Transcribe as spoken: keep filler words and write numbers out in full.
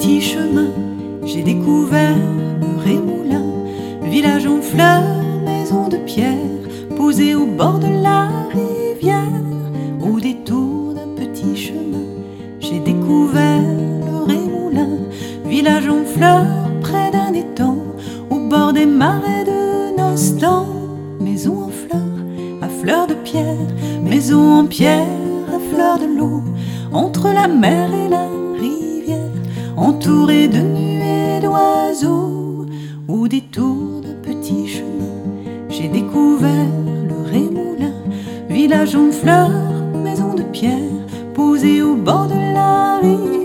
petits chemins, j'ai découvert le Rémoulin, village en fleurs, maison de pierre, posée au bord de la rivière. Au détour d'un petit chemin, j'ai découvert le Rémoulin, village en fleurs, près d'un étang, au bord des marais de Nostan. Maison en fleurs, à fleurs de pierre, maison en pierre, à fleurs de l'eau, entre la mer et la rivière, entourée de nuées d'oiseaux. Au détour d'un petit chemin, j'ai découvert le Rémoulin, village en fleurs, maison de pierre, posée au bord de la rivière.